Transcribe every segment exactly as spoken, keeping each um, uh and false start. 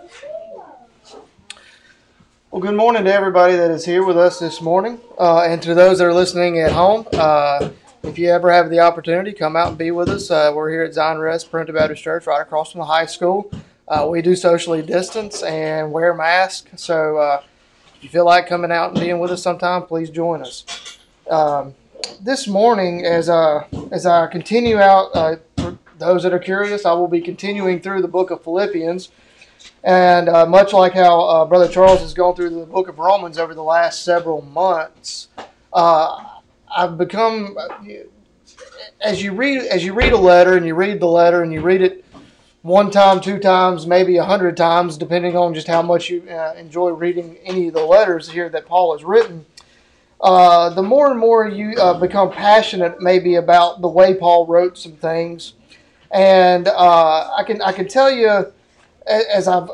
Well, good morning to everybody that is here with us this morning, uh, and to those that are listening at home. Uh, if you ever have the opportunity, come out and be with us. Uh, we're here at Zion Rest Primitive Baptist Church, right across from the high school. Uh, we do socially distance and wear masks, so uh, if you feel like coming out and being with us sometime, please join us. Um, this morning, as uh, as I continue out, uh, for those that are curious, I will be continuing through the book of Philippians. And uh, much like how uh, Brother Charles has gone through the book of Romans over the last several months, uh, I've become, as you read as you read a letter and you read the letter and you read it one time, two times, maybe a hundred times, depending on just how much you uh, enjoy reading any of the letters here that Paul has written, uh, the more and more you uh, become passionate maybe about the way Paul wrote some things. And uh, I can I can tell you, As I've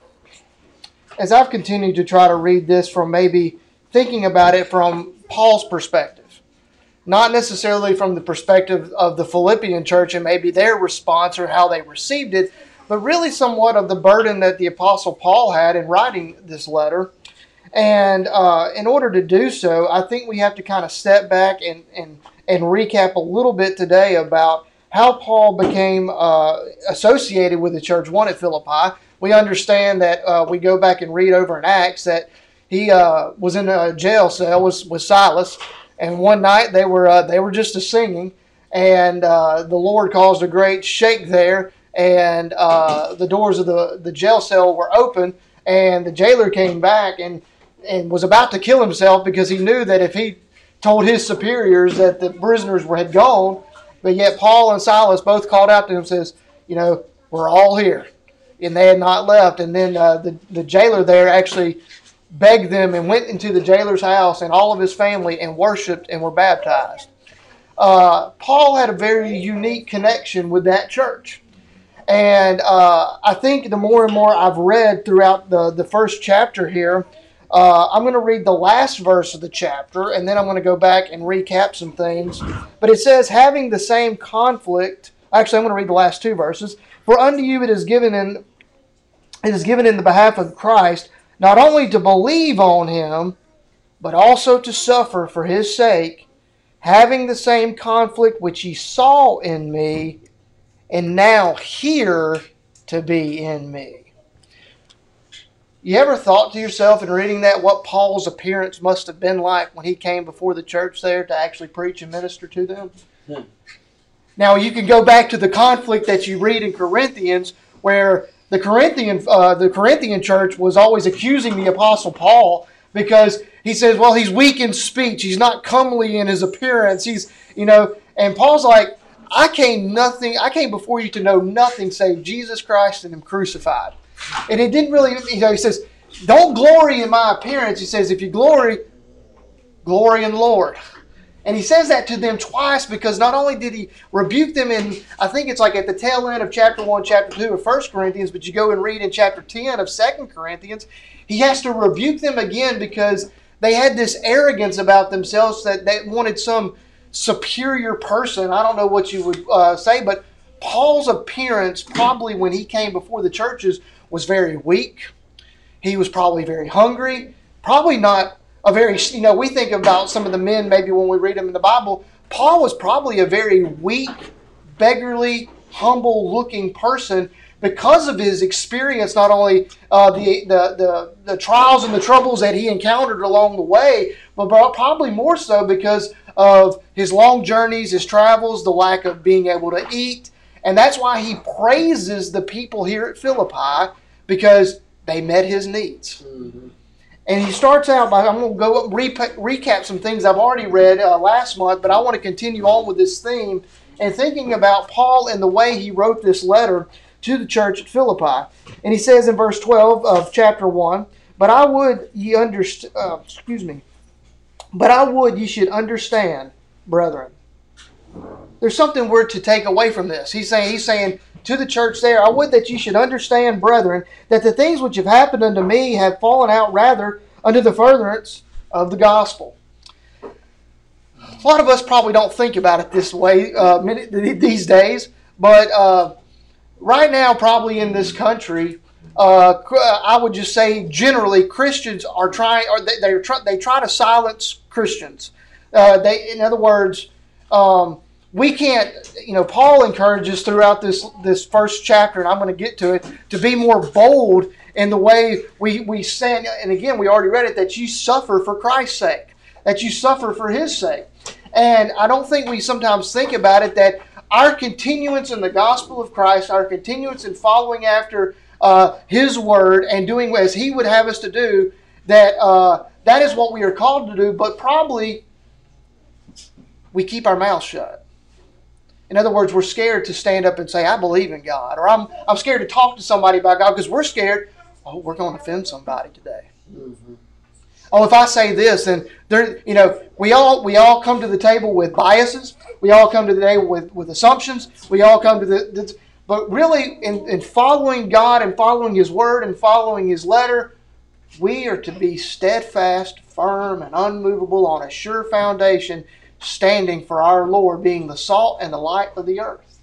as I've continued to try to read this from maybe thinking about it from Paul's perspective, not necessarily from the perspective of the Philippian church and maybe their response or how they received it, but really somewhat of the burden that the Apostle Paul had in writing this letter. And uh, in order to do so, I think we have to kind of step back and, and, and recap a little bit today about how Paul became uh, associated with the church, one at Philippi. We understand that uh, we go back and read over in Acts that he uh, was in a jail cell with, with Silas, and one night they were uh, they were just a singing, and uh, the Lord caused a great shake there, and uh, the doors of the, the jail cell were open, and the jailer came back and and was about to kill himself because he knew that if he told his superiors that the prisoners were had gone. But yet Paul and Silas both called out to him and says, you know, we're all here. And they had not left. And then uh, the, the jailer there actually begged them and went into the jailer's house and all of his family and worshipped and were baptized. Uh, Paul had a very unique connection with that church. And uh, I think the more and more I've read throughout the, the first chapter here, Uh, I'm going to read the last verse of the chapter, and then I'm going to go back and recap some things. But it says, having the same conflict, actually I'm going to read the last two verses. For unto you it is given in it is given in the behalf of Christ, not only to believe on him, but also to suffer for his sake, having the same conflict which ye saw in me, and now hear to be in me. You ever thought to yourself in reading that what Paul's appearance must have been like when he came before the church there to actually preach and minister to them? Hmm. Now you can go back to the conflict that you read in Corinthians, where the Corinthian uh, the Corinthian church was always accusing the Apostle Paul because he says, well, he's weak in speech, he's not comely in his appearance, he's you know, and Paul's like, I came nothing, I came before you to know nothing save Jesus Christ and him crucified. And it didn't really, you know, he says, don't glory in my appearance. He says, if you glory, glory in the Lord. And he says that to them twice because not only did he rebuke them in, I think it's like at the tail end of chapter one, chapter two of First Corinthians, but you go and read in chapter ten of Second Corinthians, he has to rebuke them again because they had this arrogance about themselves that they wanted some superior person. I don't know what you would uh, say, but Paul's appearance probably when he came before the churches was very weak. He was probably very hungry. Probably not a very, you know, we think about some of the men maybe when we read them in the Bible. Paul was probably a very weak, beggarly, humble-looking person because of his experience, not only uh, the, the, the, the trials and the troubles that he encountered along the way, but probably more so because of his long journeys, his travels, the lack of being able to eat. And that's why he praises the people here at Philippi, because they met his needs. Mm-hmm. And he starts out by, I'm going to go re- recap some things I've already read uh, last month, but I want to continue on with this theme and thinking about Paul and the way he wrote this letter to the church at Philippi. And he says in verse twelve of chapter one, But I would ye underst- uh, excuse me, but I would ye should understand, brethren. There's something we're to take away from this. He's saying, he's saying to the church there, I would that you should understand, brethren, that the things which have happened unto me have fallen out rather unto the furtherance of the gospel. A lot of us probably don't think about it this way uh, these days, but uh, right now, probably in this country, uh, I would just say generally Christians are trying, or they they try, they try to silence Christians. Uh, they, in other words, um, we can't. You know, Paul encourages throughout this this first chapter, and I'm going to get to it, to be more bold in the way we we stand. And again, we already read it, that you suffer for Christ's sake, that you suffer for His sake. And I don't think we sometimes think about it, that our continuance in the gospel of Christ, our continuance in following after uh, His word and doing as He would have us to do, that uh, that is what we are called to do, but probably we keep our mouths shut. In other words, we're scared to stand up and say, I believe in God, or I'm I'm scared to talk to somebody about God because we're scared, oh, we're going to offend somebody today. Mm-hmm. Oh, if I say this, then there, you know, we all we all come to the table with biases. We all come to the table with, with assumptions. We all come to the, the but really, in, in following God and following His word and following His letter, we are to be steadfast, firm, and unmovable on a sure foundation, standing for our Lord, being the salt and the light of the earth.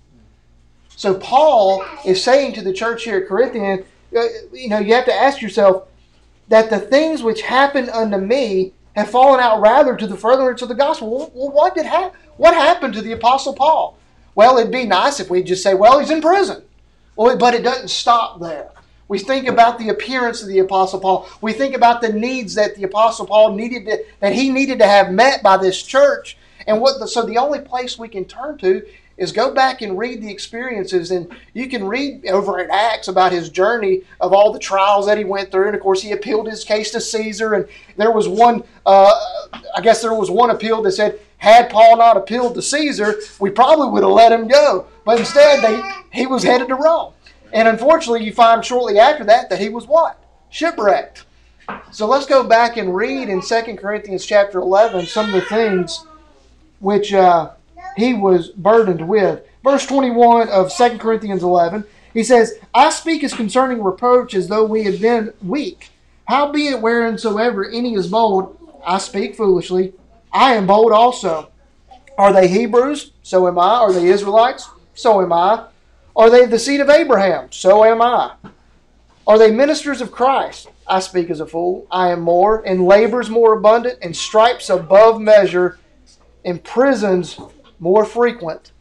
So Paul is saying to the church here at Corinthian, you know, you have to ask yourself, that the things which happened unto me have fallen out rather to the furtherance of the gospel. Well, what did ha- what happened to the Apostle Paul? Well, it'd be nice if we just say, well, he's in prison. Well, but it doesn't stop there. We think about the appearance of the Apostle Paul. We think about the needs that the Apostle Paul needed to, that he needed to have met by this church. And what the, so the only place we can turn to is go back and read the experiences. And you can read over in Acts about his journey of all the trials that he went through. And of course, he appealed his case to Caesar. And there was one, uh, I guess there was one appeal that said, had Paul not appealed to Caesar, we probably would have let him go. But instead, they, he was headed to Rome. And unfortunately, you find shortly after that that he was what? Shipwrecked. So let's go back and read in Second Corinthians chapter eleven some of the things which uh, he was burdened with. Verse twenty-one of Second Corinthians eleven, he says, I speak as concerning reproach as though we had been weak. Howbeit whereinsoever any is bold, I speak foolishly. I am bold also. Are they Hebrews? So am I. Are they Israelites? So am I. Are they the seed of Abraham? So am I. Are they ministers of Christ? I speak as a fool. I am more, in labors more abundant, in stripes above measure, in prisons more frequent,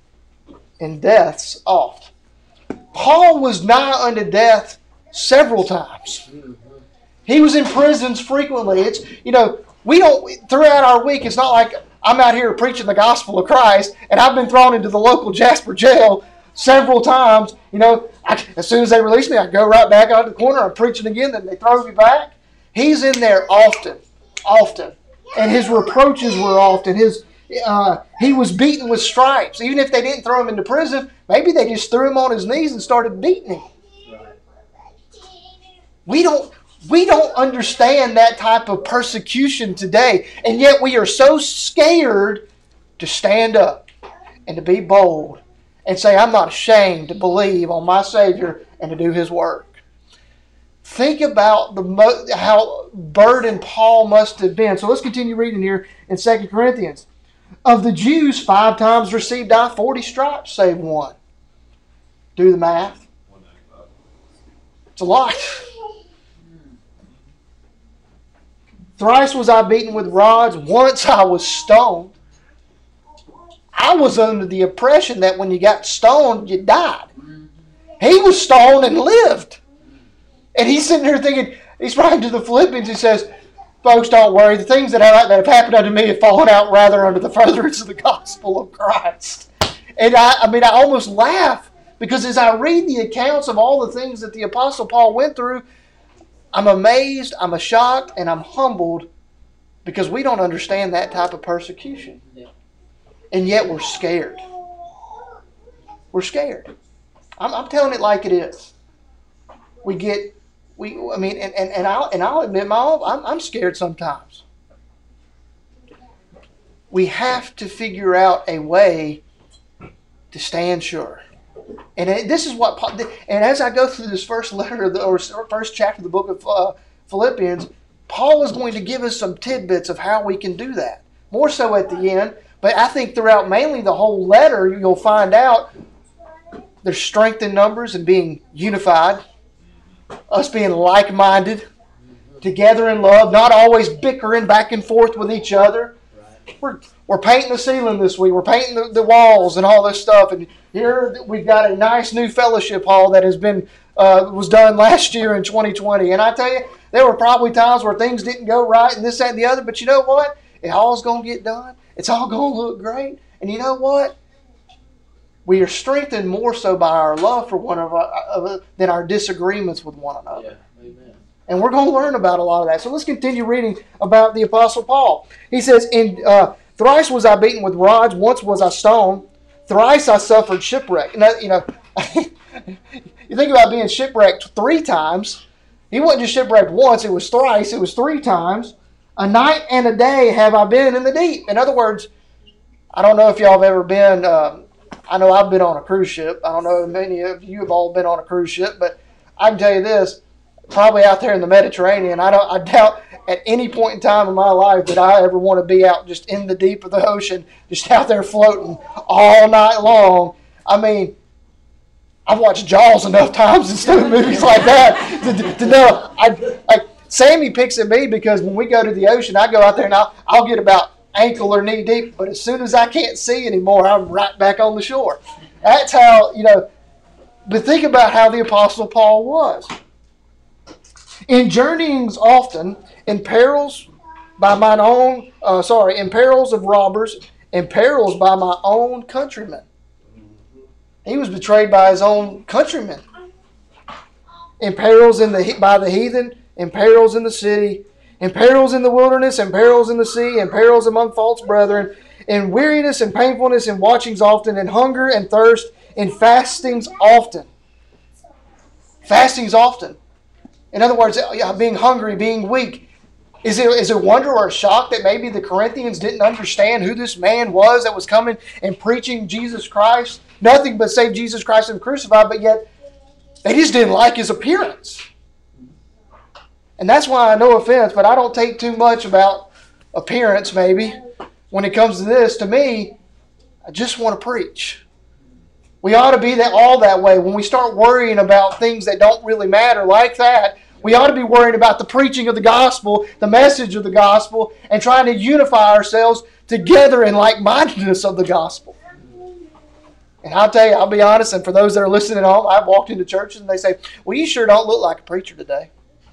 in deaths oft. Paul was nigh unto death several times. He was in prisons frequently. It's, you know, we don't, throughout our week, it's not like I'm out here preaching the gospel of Christ and I've been thrown into the local Jasper jail several times. You know, I, as soon as they release me, I go right back out to the corner. I'm preaching again. Then they throw me back. He's in there often, often. And his reproaches were often. His uh, he was beaten with stripes. Even if they didn't throw him into prison, maybe they just threw him on his knees and started beating him. We don't, we don't understand that type of persecution today. And yet we are so scared to stand up and to be bold and say, I'm not ashamed to believe on my Savior and to do His work. Think about the how burdened Paul must have been. So let's continue reading here in Second Corinthians. Of the Jews, five times received I forty stripes, save one. Do the math. It's a lot. Thrice was I beaten with rods. Once I was stoned. I was under the impression that when you got stoned, you died. He was stoned and lived. And he's sitting here thinking, he's writing to the Philippians, he says, folks, don't worry. The things that have, that have happened unto me have fallen out rather under the furtherance of the gospel of Christ. And I, I mean, I almost laugh because as I read the accounts of all the things that the Apostle Paul went through, I'm amazed, I'm shocked, and I'm humbled because we don't understand that type of persecution. And yet we're scared. We're scared. I'm, I'm telling it like it is. We get, we. I mean, and, and, and, I'll, and I'll admit my own, I'm, I'm scared sometimes. We have to figure out a way to stand sure. And it, this is what, and as I go through this first letter, of the, or first chapter of the book of uh, Philippians, Paul is going to give us some tidbits of how we can do that. More so at the end. But I think throughout mainly the whole letter, you'll find out there's strength in numbers and being unified. us being like-minded, together in love, not always bickering back and forth with each other. We're, we're painting the ceiling this week. We're painting the, the walls and all this stuff. And here we've got a nice new fellowship hall that has been uh, was done last year in twenty twenty. And I tell you, there were probably times where things didn't go right and this, that, and the other. But you know what? It all's going to get done. It's all going to look great. And you know what? We are strengthened more so by our love for one another than our disagreements with one another. Yeah. Amen. And we're going to learn about a lot of that. So let's continue reading about the Apostle Paul. He says, "In uh, thrice was I beaten with rods, once was I stoned, thrice I suffered shipwreck." And that, you know, you think about being shipwrecked three times. He wasn't just shipwrecked once, it was thrice, it was three times. "A night and a day have I been in the deep." In other words, I don't know if y'all have ever been, um, I know I've been on a cruise ship. I don't know if many of you have all been on a cruise ship, but I can tell you this, probably out there in the Mediterranean, I don't. I doubt at any point in time in my life that I ever want to be out just in the deep of the ocean, just out there floating all night long. I mean, I've watched Jaws enough times and stuff, movies like that to, to know. I, like Sammy picks at me because when we go to the ocean, I go out there and I'll, I'll get about ankle or knee deep, but as soon as I can't see anymore, I'm right back on the shore. That's how, you know, but think about how the Apostle Paul was. "In journeyings often, in perils by mine own, uh, sorry, in perils of robbers, in perils by my own countrymen." He was betrayed by his own countrymen. "In perils in the by the heathen, in perils in the city, in perils in the wilderness, in perils in the sea, in perils among false brethren, in weariness and painfulness, in watchings often, in hunger and thirst, in fastings often." Fastings often. In other words, being hungry, being weak. Is it, is it wonder or a shock that maybe the Corinthians didn't understand who this man was that was coming and preaching Jesus Christ? Nothing but save Jesus Christ and crucified, but yet they just didn't like his appearance. And that's why, no offense, but I don't take too much about appearance maybe. When it comes to this, to me, I just want to preach. We ought to be that all that way. When we start worrying about things that don't really matter like that, we ought to be worrying about the preaching of the gospel, the message of the gospel, and trying to unify ourselves together in like-mindedness of the gospel. And I'll tell you, I'll be honest, and for those that are listening at home, I've walked into churches and they say, "Well, you sure don't look like a preacher today."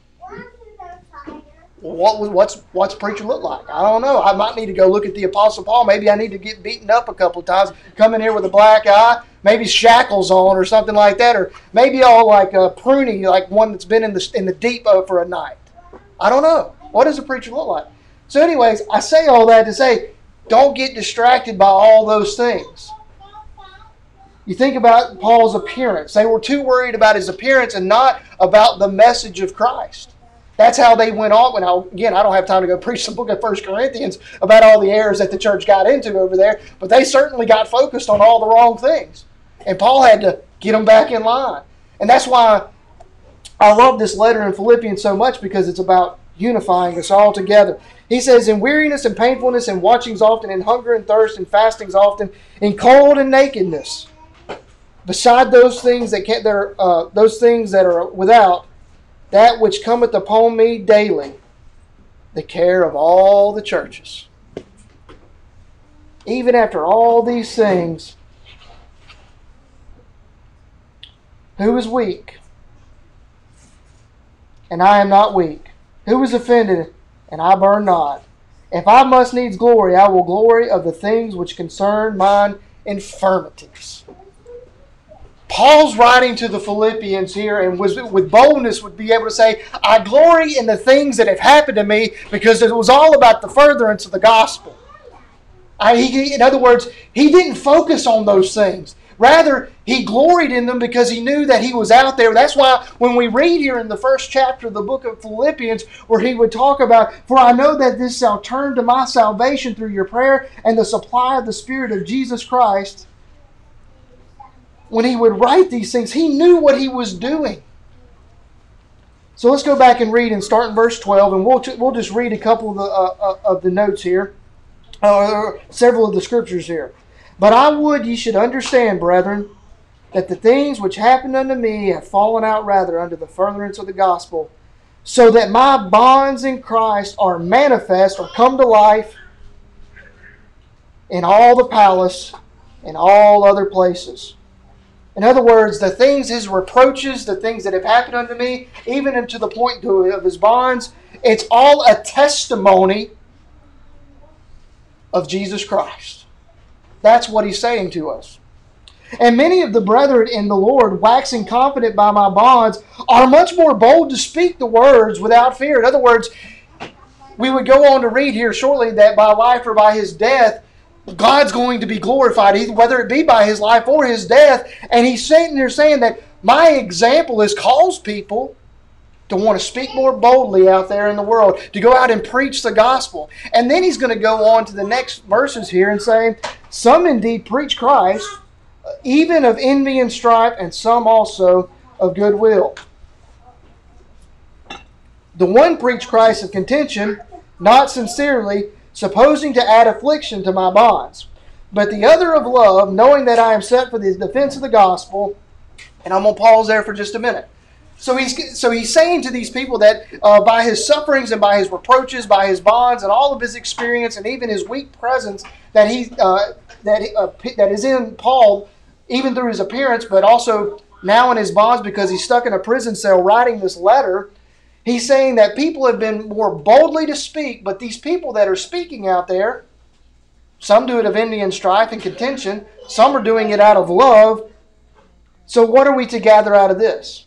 Well, what what's what's a preacher look like? I don't know. I might need to go look at the Apostle Paul. Maybe I need to get beaten up a couple of times, come in here with a black eye, maybe shackles on or something like that, or maybe all like a pruny, like one that's been in the in the deep for a night. I don't know. What does a preacher look like? So anyways, I say all that to say, don't get distracted by all those things. You think about Paul's appearance. They were too worried about his appearance and not about the message of Christ. That's how they went on. Now, again, I don't have time to go preach the book of First Corinthians about all the errors that the church got into over there, but they certainly got focused on all the wrong things. And Paul had to get them back in line. And that's why I love this letter in Philippians so much, because it's about unifying us all together. He says, "In weariness and painfulness and watchings often, in hunger and thirst and fastings often, in cold and nakedness. Beside those things that can't, that are, uh, those things that are without, that which cometh upon me daily, the care of all the churches." Even after all these things, who is weak? And I am not weak. Who is offended? And I burn not. If I must needs glory, I will glory of the things which concern mine infirmities. Paul's writing to the Philippians here, and was with boldness would be able to say, I glory in the things that have happened to me, because it was all about the furtherance of the gospel. I, he, in other words, he didn't focus on those things. Rather, he gloried in them because he knew that he was out there. That's why when we read here in the first chapter of the book of Philippians, where he would talk about, "For I know that this shall turn to my salvation through your prayer and the supply of the Spirit of Jesus Christ." When he would write these things, he knew what he was doing. So let's go back and read and start in verse twelve, and we'll, we'll just read a couple of the, uh, of the notes here, uh, several of the scriptures here. "But I would ye should understand, brethren, that the things which happened unto me have fallen out rather unto the furtherance of the gospel, so that my bonds in Christ are manifest or come to life in all the palace and all other places. In other words, the things, his reproaches, the things that have happened unto me, even unto the point of his bonds, it's all a testimony of Jesus Christ. That's what he's saying to us. And many of the brethren in the Lord, waxing confident by my bonds, are much more bold to speak the words without fear. In other words, we would go on to read here shortly that by life or by his death, God's going to be glorified, whether it be by his life or his death. And he's sitting there saying that my example has caused people to want to speak more boldly out there in the world, to go out and preach the gospel. And then he's going to go on to the next verses here and say, some indeed preach Christ, even of envy and strife, and some also of goodwill. The one preach Christ of contention, not sincerely, supposing to add affliction to my bonds. But the other of love, knowing that I am set for the defense of the gospel. And I'm going to pause there for just a minute. So he's so he's saying to these people that uh, by his sufferings and by his reproaches, by his bonds and all of his experience and even his weak presence that he uh, that uh, that is in Paul, even through his appearance, but also now in his bonds because he's stuck in a prison cell writing this letter. He's saying that people have been more boldly to speak, but these people that are speaking out there, some do it of envy and strife and contention, some are doing it out of love. So what are we to gather out of this?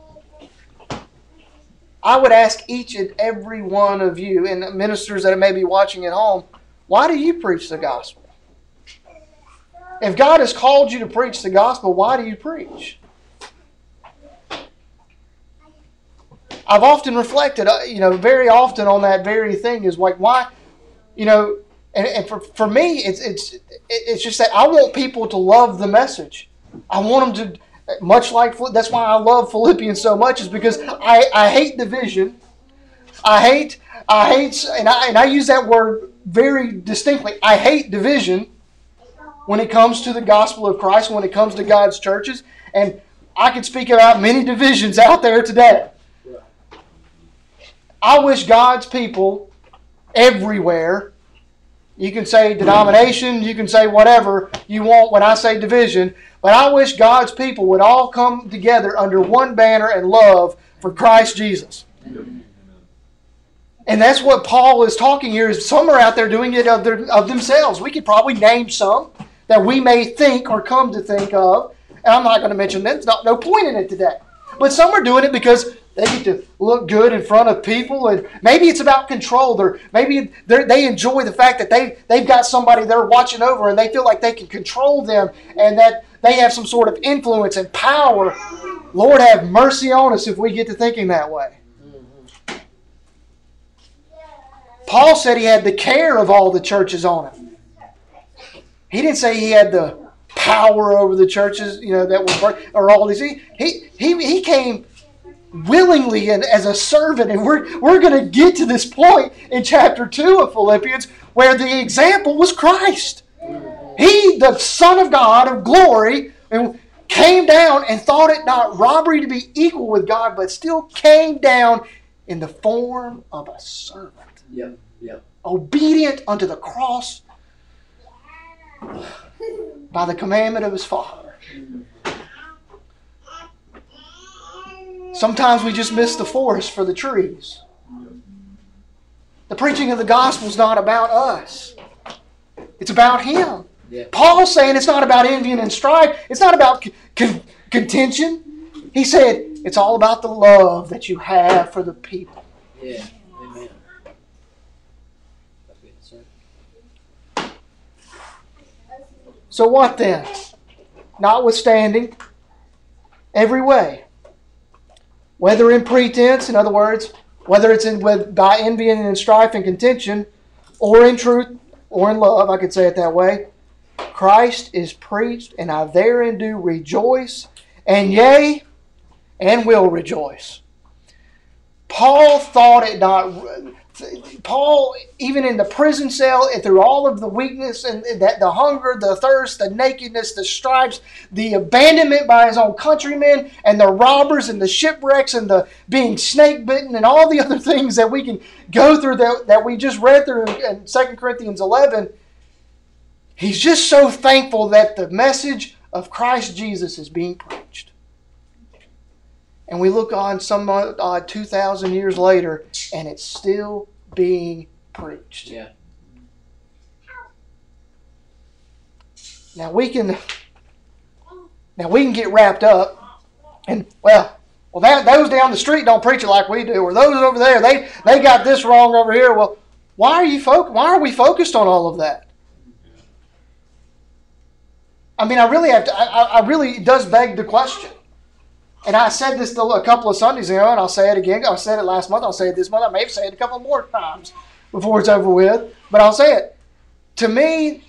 I would ask each and every one of you, and ministers that may be watching at home, why do you preach the gospel? If God has called you to preach the gospel, why do you preach? I've often reflected, you know, very often on that very thing is like, why, you know, and, and for, for me, it's it's it's just that I want people to love the message. I want them to, much like, that's why I love Philippians so much, is because I, I hate division. I hate, I hate, and I, and I use that word very distinctly. I hate division when it comes to the gospel of Christ, when it comes to God's churches. And I could speak about many divisions out there today. I wish God's people everywhere, you can say denomination, you can say whatever you want when I say division, but I wish God's people would all come together under one banner and love for Christ Jesus. And that's what Paul is talking here, is some are out there doing it of, their, of themselves. We could probably name some that we may think or come to think of, and I'm not going to mention them. There's not, no point in it today. But some are doing it because they get to look good in front of people, and maybe it's about control. They're, maybe they're, they enjoy the fact that they, they've got somebody they're watching over and they feel like they can control them and that they have some sort of influence and power. Lord, have mercy on us if we get to thinking that way. Paul said he had the care of all the churches on him. He didn't say he had the power over the churches, you know, that were, or all these. He, he, he came willingly and as a servant, and we're, we're going to get to this point in chapter two of Philippians where the example was Christ. He, the Son of God, of glory, came down and thought it not robbery to be equal with God, but still came down in the form of a servant. Yep, yep. Obedient unto the cross by the commandment of his Father. Sometimes we just miss the forest for the trees. The preaching of the gospel is not about us. It's about him. Yeah. Paul's saying it's not about envy and strife. It's not about con- contention. He said it's all about the love that you have for the people. Yeah. Amen. That's good, sir. So what then? Notwithstanding every way, whether in pretense, in other words, whether it's in with by envy and in strife and contention, or in truth, or in love, I could say it that way, Christ is preached, and I therein do rejoice, and yea, and will rejoice. Paul thought it not Paul, even in the prison cell, and through all of the weakness and that the hunger, the thirst, the nakedness, the stripes, the abandonment by his own countrymen, and the robbers and the shipwrecks and the being snake bitten and all the other things that we can go through that, that we just read through in Second Corinthians eleven, he's just so thankful that the message of Christ Jesus is being preached. And we look on some uh, two thousand years later, and it's still being preached. Yeah. Now we can, now we can get wrapped up, and well, well, that, those down the street don't preach it like we do, or those over there they they got this wrong over here. Well, why are you fo- Why are we focused on all of that? I mean, I really have to. I, I really it does beg the question. And I said this a couple of Sundays ago, and I'll say it again. I said it last month. I'll say it this month. I may have said it a couple more times before it's over with. But I'll say it. To me,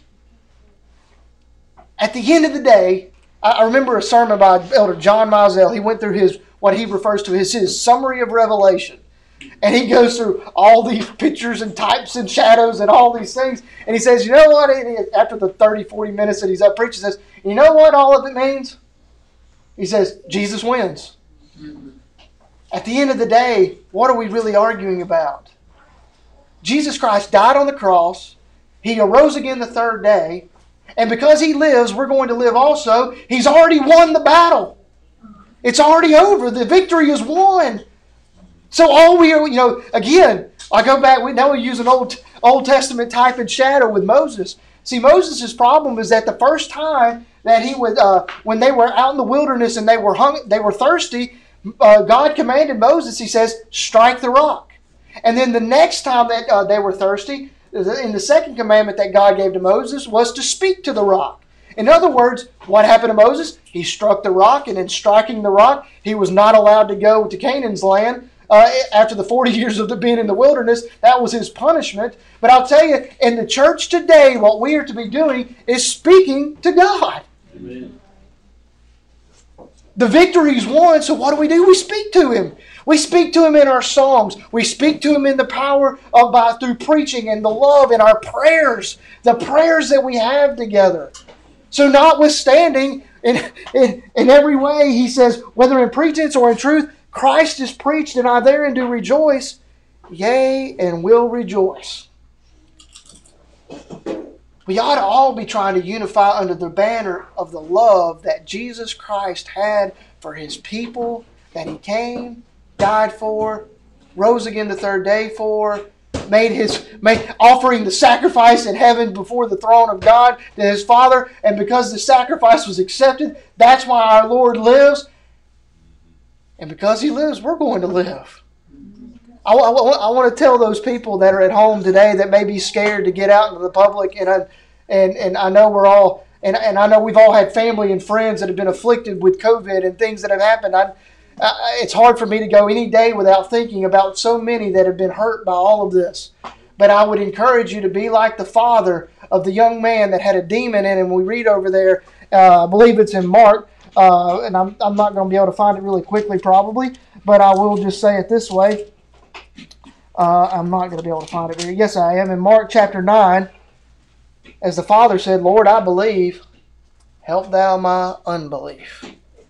at the end of the day, I remember a sermon by Elder John Mizell. He went through his what he refers to as his summary of Revelation. And he goes through all these pictures and types and shadows and all these things. And he says, you know what? After the thirty, forty minutes that he's up preaching, he says, you know what all of it means? He says, Jesus wins. Mm-hmm. At the end of the day, what are we really arguing about? Jesus Christ died on the cross. He arose again the third day. And because He lives, we're going to live also. He's already won the battle. It's already over. The victory is won. So all we are, you know, again, I go back, we know we use an Old, Old Testament type and shadow with Moses. See, Moses' problem is that the first time that he would, uh, when they were out in the wilderness and they were hung, they were thirsty, uh, God commanded Moses, He says, strike the rock. And then the next time that uh, they were thirsty, in the second commandment that God gave to Moses was to speak to the rock. In other words, what happened to Moses? He struck the rock, and in striking the rock, he was not allowed to go to Canaan's land. Uh, after the forty years of the, being in the wilderness, that was his punishment. But I'll tell you, in the church today, what we are to be doing is speaking to God. Amen. The victory is won, so what do we do? We speak to Him. We speak to Him in our songs. We speak to Him in the power of by through preaching and the love in our prayers, the prayers that we have together. So notwithstanding, in, in, in every way, He says, whether in pretense or in truth, Christ is preached, and I therein do rejoice, yea, and will rejoice. We ought to all be trying to unify under the banner of the love that Jesus Christ had for His people, that He came, died for, rose again the third day for, made His made, offering the sacrifice in heaven before the throne of God to His Father, and because the sacrifice was accepted, that's why our Lord lives. And because He lives, we're going to live. I, I, I want to tell those people that are at home today that may be scared to get out into the public, and I, and and I know we're all, and, and I know we've all had family and friends that have been afflicted with COVID and things that have happened. I, I, it's hard for me to go any day without thinking about so many that have been hurt by all of this. But I would encourage you to be like the father of the young man that had a demon in him. We read over there, uh, I believe it's in Mark, uh, and I'm, I'm not going to be able to find it really quickly probably, but I will just say it this way. Uh, I'm not going to be able to find it here. Yes, I am. In Mark chapter nine, as the father said, Lord, I believe, help thou my unbelief.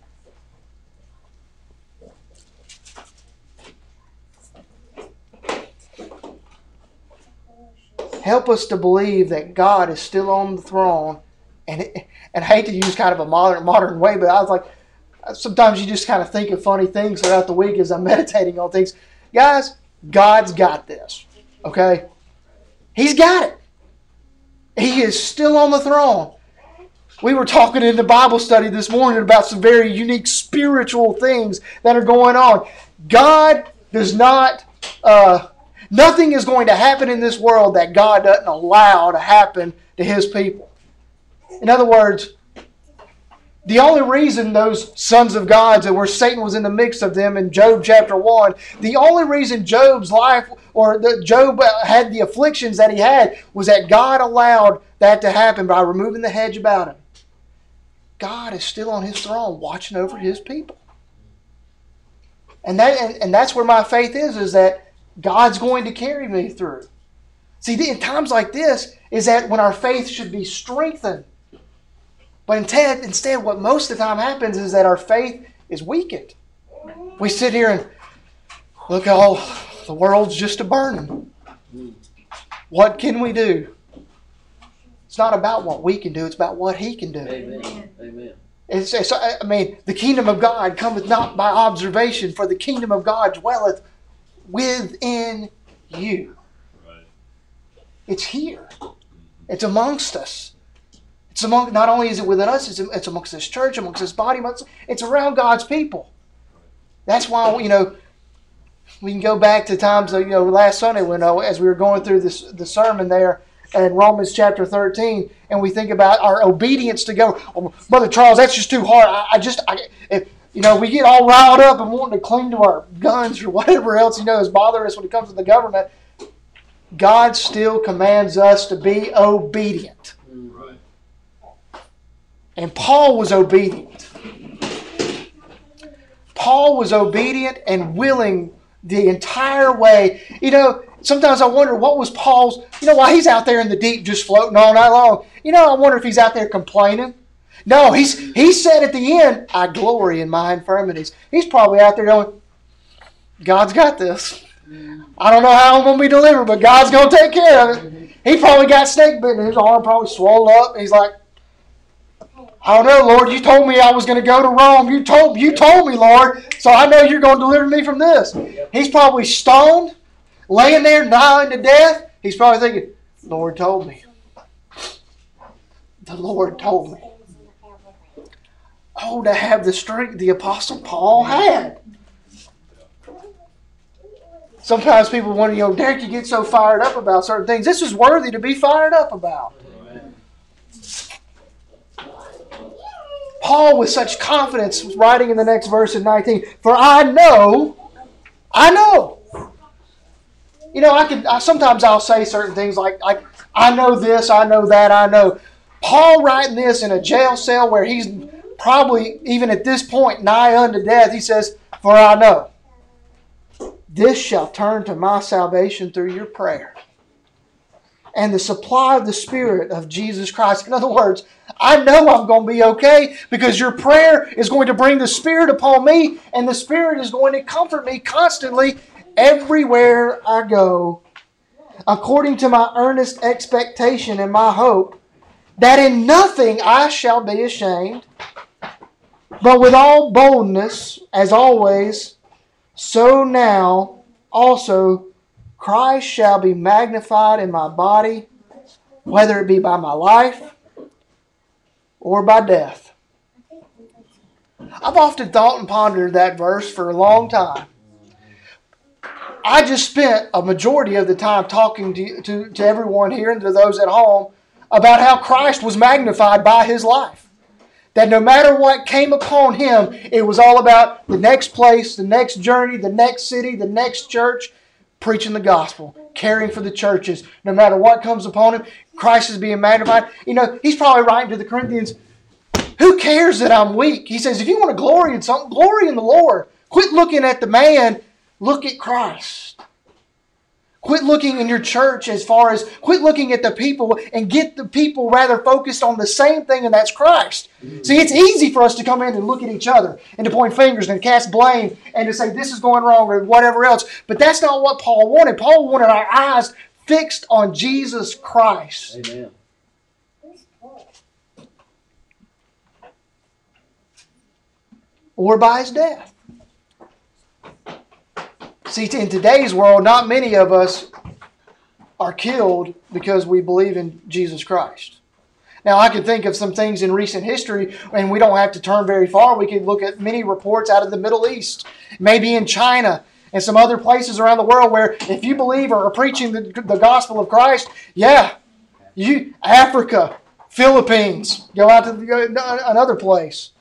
Help us to believe that God is still on the throne. And it, and I hate to use kind of a modern modern way, but I was like, sometimes you just kind of think of funny things throughout the week as I'm meditating on things. Guys, God's got this. Okay? He's got it. He is still on the throne. We were talking in the Bible study this morning about some very unique spiritual things that are going on. God does not... Uh, Nothing is going to happen in this world that God doesn't allow to happen to His people. In other words, the only reason those sons of God, and where Satan was in the mix of them in Job chapter one, the only reason Job's life, or that Job had the afflictions that he had, was that God allowed that to happen by removing the hedge about him. God is still on His throne watching over His people. And that and, and that's where my faith is, is that God's going to carry me through. See, in times like this is that when our faith should be strengthened. But instead, instead, what most of the time happens is that our faith is weakened. We sit here and look, all the world's just a burning. What can we do? It's not about what we can do, it's about what He can do. Amen. Amen. It's, it's, I mean, the kingdom of God cometh not by observation, for the kingdom of God dwelleth within you. Right. It's here. It's amongst us. It's among. Not only is it within us, it's, it's amongst this church, amongst this body. Amongst, it's around God's people. That's why, you know, we can go back to times, you know, last Sunday when, uh, as we were going through this the sermon there in Romans chapter thirteen, and we think about our obedience to go, oh, Brother Charles, that's just too hard. I, I just, I, if, you know, we get all riled up and wanting to cling to our guns or whatever else, you know, is bothering us when it comes to the government. God still commands us to be obedient. Right. And Paul was obedient. Paul was obedient and willing the entire way. You know, sometimes I wonder what was Paul's, you know, while he's out there in the deep just floating all night long, you know, I wonder if he's out there complaining. No, he's he said at the end, I glory in my infirmities. He's probably out there going, God's got this. I don't know how I'm going to be delivered, but God's going to take care of it. He probably got snake bitten. His arm probably swelled up. He's like, I don't know, Lord. You told me I was going to go to Rome. You told you told me, Lord. So I know you're going to deliver me from this. He's probably stoned, laying there, dying to death. He's probably thinking, the Lord told me. The Lord told me. Oh, to have the strength the Apostle Paul had. Sometimes people wonder, you know, Derek, you get so fired up about certain things. This is worthy to be fired up about. Paul, with such confidence, was writing in the next verse in nineteen, for I know, I know. You know, I could. I, sometimes I'll say certain things like, like, I know this, I know that, I know. Paul writing this in a jail cell where he's probably, even at this point, nigh unto death, he says, for I know. This shall turn to my salvation through your prayer and the supply of the Spirit of Jesus Christ. In other words, I know I'm going to be okay because your prayer is going to bring the Spirit upon me, and the Spirit is going to comfort me constantly everywhere I go, according to my earnest expectation and my hope, that in nothing I shall be ashamed, but with all boldness, as always, so now also Christ shall be magnified in my body, whether it be by my life or by death. I've often thought and pondered that verse for a long time. I just spent a majority of the time talking to, to, to everyone here and to those at home about how Christ was magnified by His life. That no matter what came upon Him, it was all about the next place, the next journey, the next city, the next church, preaching the gospel, caring for the churches. No matter what comes upon Him, Christ is being magnified. You know, he's probably writing to the Corinthians, who cares that I'm weak? He says, if you want to glory in something, glory in the Lord. Quit looking at the man, look at Christ. Quit looking in your church as far as, quit looking at the people and get the people rather focused on the same thing, and that's Christ. Mm-hmm. See, it's easy for us to come in and look at each other and to point fingers and cast blame and to say this is going wrong or whatever else. But that's not what Paul wanted. Paul wanted our eyes fixed on Jesus Christ. Amen. Or by His death. See, in today's world, not many of us are killed because we believe in Jesus Christ. Now, I could think of some things in recent history, and we don't have to turn very far. We could look at many reports out of the Middle East, maybe in China, and some other places around the world where if you believe or are preaching the, the gospel of Christ, yeah, you Africa, Philippines, go out to the, another place.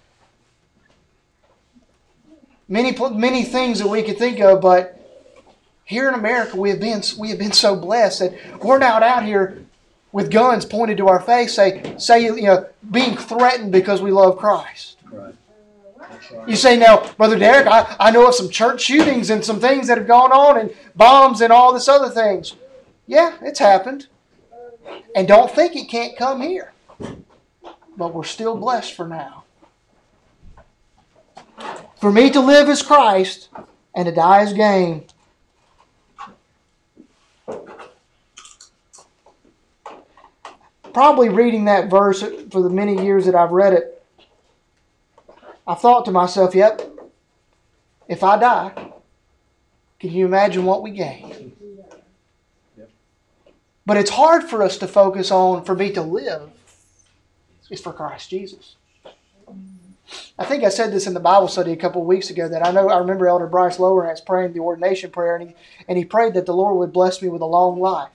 Many, many things that we could think of, but here in America, we have been we have been so blessed that we're not out here with guns pointed to our face, say, say you know, being threatened because we love Christ. Right. That's right. You say, now, Brother Derek, I, I know of some church shootings and some things that have gone on and bombs and all this other things. Yeah, it's happened. And don't think it can't come here. But we're still blessed for now. For me to live is Christ, and to die is gain. Probably reading that verse for the many years that I've read it, I thought to myself, yep, if I die, can you imagine what we gain? Yep. But it's hard for us to focus on, for me to live is for Christ Jesus. I think I said this in the Bible study a couple of weeks ago, that I know I remember Elder Bryce Lowrance praying the ordination prayer, and he, and he prayed that the Lord would bless me with a long life.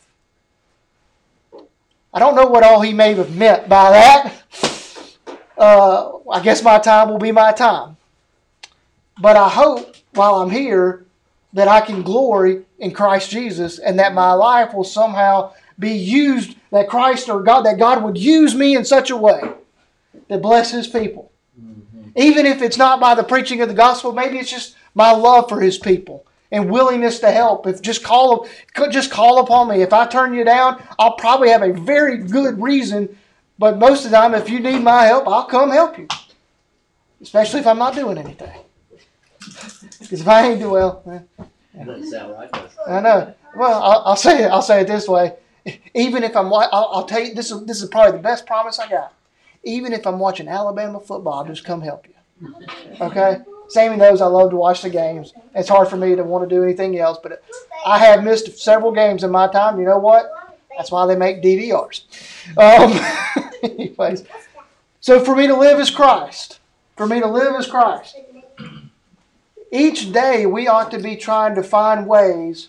I don't know what all he may have meant by that. Uh, I guess my time will be my time. But I hope while I'm here that I can glory in Christ Jesus, and that my life will somehow be used, that Christ or God, that God would use me in such a way that bless His people. Mm-hmm. Even if it's not by the preaching of the gospel, maybe it's just my love for His people and willingness to help. If just call, just call upon me. If I turn you down, I'll probably have a very good reason. But most of the time, if you need my help, I'll come help you. Especially if I'm not doing anything. Because if I ain't doing well, eh, That doesn't sound right, does it? I know. Well, I'll, I'll say it. I'll say it this way. Even if I'm, I'll, I'll tell you, this is this is probably the best promise I got. Even if I'm watching Alabama football, I'll just come help you. Okay. Sammy knows I love to watch the games. It's hard for me to want to do anything else, but I have missed several games in my time. You know what? That's why they make D V Rs. Um, anyways, so for me to live is Christ. For me to live is Christ. Each day we ought to be trying to find ways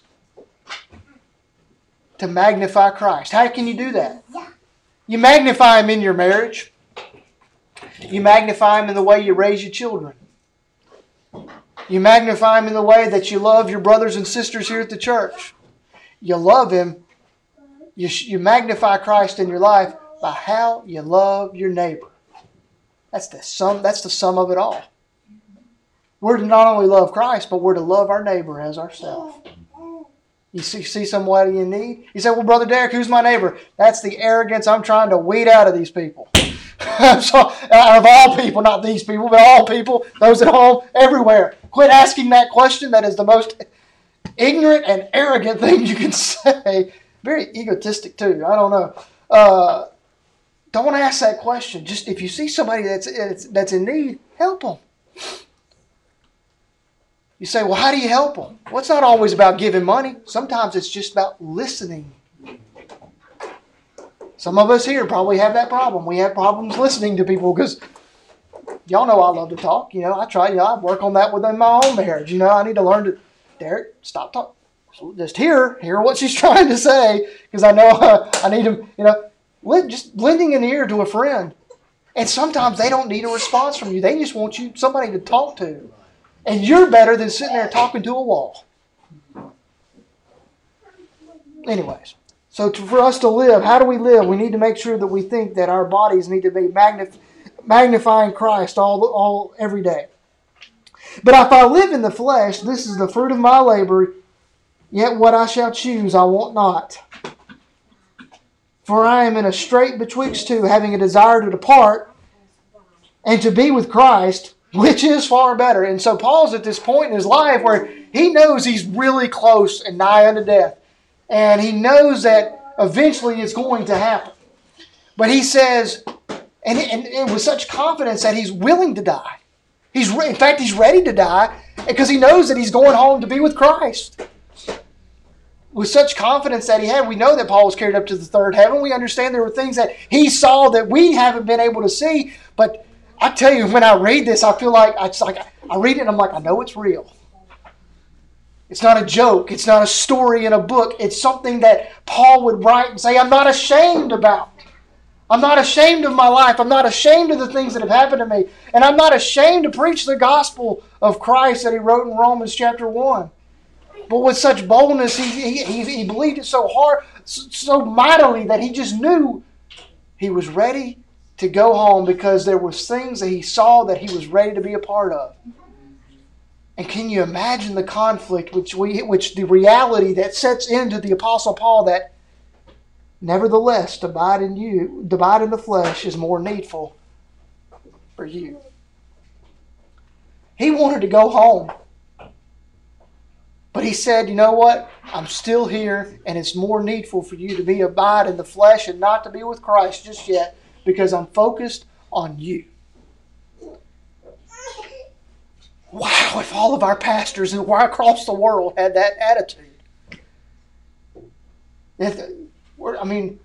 to magnify Christ. How can you do that? You magnify Him in your marriage. You magnify Him in the way you raise your children. You magnify Him in the way that you love your brothers and sisters here at the church. You love Him. You, you magnify Christ in your life by how you love your neighbor. That's the sum, that's the sum of it all. We're to not only love Christ, but we're to love our neighbor as ourselves. You see, see somebody in need? You say, well, Brother Derek, who's my neighbor? That's the arrogance I'm trying to weed out of these people. So, out of all people, not these people, but all people, those at home, everywhere. Quit asking that question. That is the most ignorant and arrogant thing you can say. Very egotistic, too. I don't know. Uh, don't ask that question. Just if you see somebody that's, that's in need, help them. You say, well, how do you help them? Well, it's not always about giving money. Sometimes it's just about listening. Some of us here probably have that problem. We have problems listening to people because y'all know I love to talk. You know, I try, you know, I work on that within my own marriage. You know, I need to learn to, Derek, stop talking. Just hear, hear what she's trying to say, because I know uh, I need to, you know, just lending an ear to a friend. And sometimes they don't need a response from you. They just want you, somebody to talk to. And you're better than sitting there talking to a wall. Anyways, so to, for us to live, how do we live? We need to make sure that we think that our bodies need to be magnif- magnifying Christ all, all every day. But if I live in the flesh, this is the fruit of my labor, yet what I shall choose I want not. For I am in a strait betwixt two, having a desire to depart and to be with Christ, which is far better. And so Paul's at this point in his life where he knows he's really close and nigh unto death. And he knows that eventually it's going to happen. But he says, and, and, and with such confidence that he's willing to die. He's re- in fact, he's ready to die because he knows that he's going home to be with Christ. With such confidence that he had, we know that Paul was carried up to the third heaven. We understand there were things that he saw that we haven't been able to see. But I tell you, when I read this, I feel like, it's like I read it and I'm like, I know it's real. It's not a joke. It's not a story in a book. It's something that Paul would write and say, I'm not ashamed about. I'm not ashamed of my life. I'm not ashamed of the things that have happened to me. And I'm not ashamed to preach the gospel of Christ that he wrote in Romans chapter one. But with such boldness, he, he, he believed it so hard, so mightily, that he just knew he was ready to go home because there was things that he saw that he was ready to be a part of. And can you imagine the conflict, which we, which the reality that sets into the Apostle Paul that nevertheless, to abide in you, to abide in the flesh is more needful for you. He wanted to go home. But he said, you know what? I'm still here, and it's more needful for you to be abide in the flesh and not to be with Christ just yet, because I'm focused on you. Wow, if all of our pastors across the world had that attitude. If, I mean,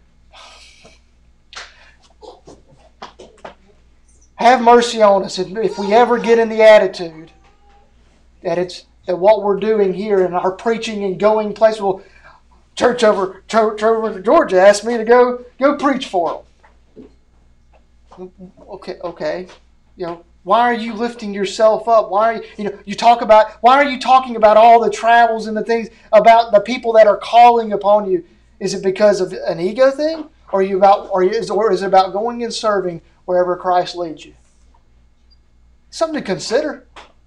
have mercy on us if we ever get in the attitude that it's that what we're doing here in our preaching and going places. Well, church over church over in Georgia asked me to go go preach for them. Okay, okay, you know. Why are you lifting yourself up? Why are you, you know, you talk about, why are you talking about all the travels and the things about the people that are calling upon you? Is it because of an ego thing? Or are you about, or is, or is it about going and serving wherever Christ leads you? Something to consider.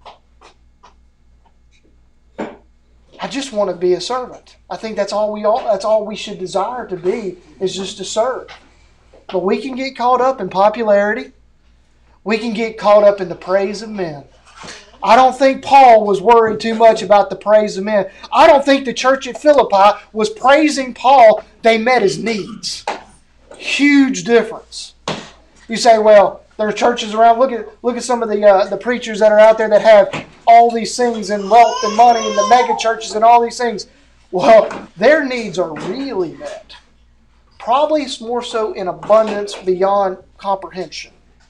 I just want to be a servant. I think that's all we all, that's all we should desire to be, is just to serve. But we can get caught up in popularity. We can get caught up in the praise of men. I don't think Paul was worried too much about the praise of men. I don't think the church at Philippi was praising Paul. They met his needs. Huge difference. You say, well, there are churches around. Look at look at some of the uh, the preachers that are out there that have all these things and wealth and money and the mega churches and all these things. Well, their needs are really met. Probably more so in abundance beyond comprehension.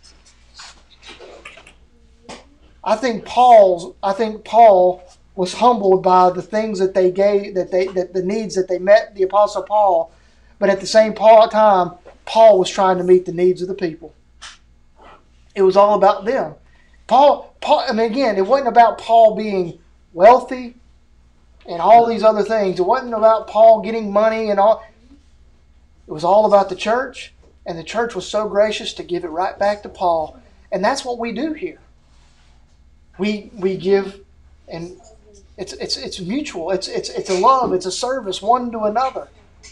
I think Paul's. I think Paul was humbled by the things that they gave, that they, that the needs that they met the Apostle Paul, but at the same time, Paul was trying to meet the needs of the people. It was all about them. Paul, Paul. I mean, again, it wasn't about Paul being wealthy and all these other things. It wasn't about Paul getting money and all. It was all about the church, and the church was so gracious to give it right back to Paul, and that's what we do here. We we give, and it's it's it's mutual. It's it's it's a love. It's a service one to another.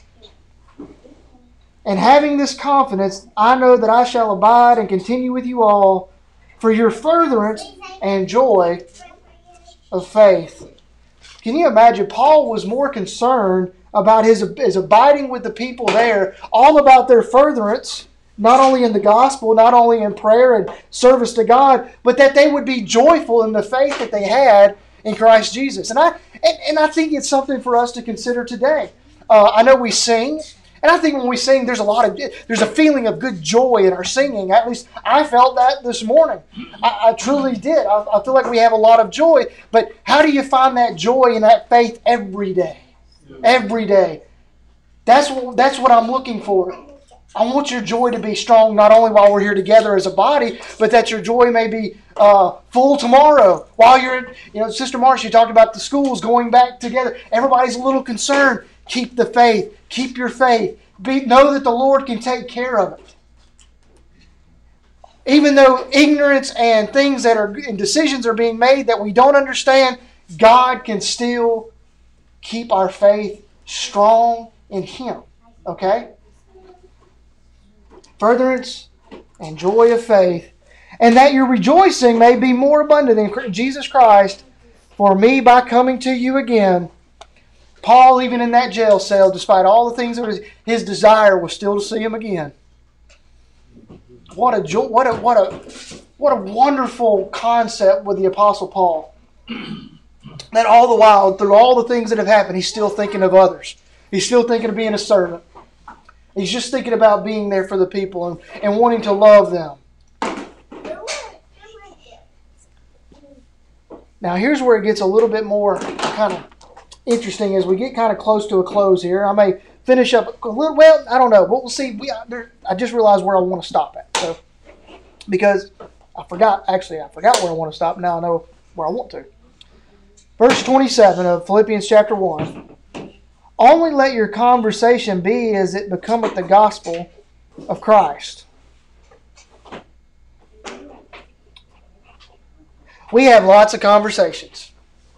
And having this confidence, I know that I shall abide and continue with you all for your furtherance and joy of faith. Can you imagine? Paul was more concerned about his, his abiding with the people there, all about their furtherance, not only in the gospel, not only in prayer and service to God, but that they would be joyful in the faith that they had in Christ Jesus. And I and, and I think it's something for us to consider today. Uh, I know we sing, and I think when we sing, there's a lot of there's a feeling of good joy in our singing. At least I felt that this morning. I, I truly did. I, I feel like we have a lot of joy. But how do you find that joy and that faith every day? Every day. That's what that's what I'm looking for. I want your joy to be strong not only while we're here together as a body, but that your joy may be uh, full tomorrow. While you're, you know, Sister Marcia talked about the schools going back together. Everybody's a little concerned. Keep the faith. Keep your faith. Be, know that the Lord can take care of it. Even though ignorance and things that are and decisions are being made that we don't understand, God can still keep our faith strong in Him. Okay? Furtherance and joy of faith, and that your rejoicing may be more abundant in Jesus Christ for me by coming to you again. Paul, even in that jail cell, despite all the things that was, his desire was still to see him again. What a joy! What a what a what a wonderful concept with the Apostle Paul. That all the while, through all the things that have happened, he's still thinking of others. He's still thinking of being a servant. He's just thinking about being there for the people and, and wanting to love them. Now here's where it gets a little bit more kind of interesting as we get kind of close to a close here. I may finish up a little, well, I don't know. But we'll see. We, there, I just realized where I want to stop at. So, because I forgot, actually I forgot where I want to stop. Now I know where I want to. Verse twenty-seven of Philippians chapter one. Only let your conversation be as it becometh the gospel of Christ. we have lots of conversations.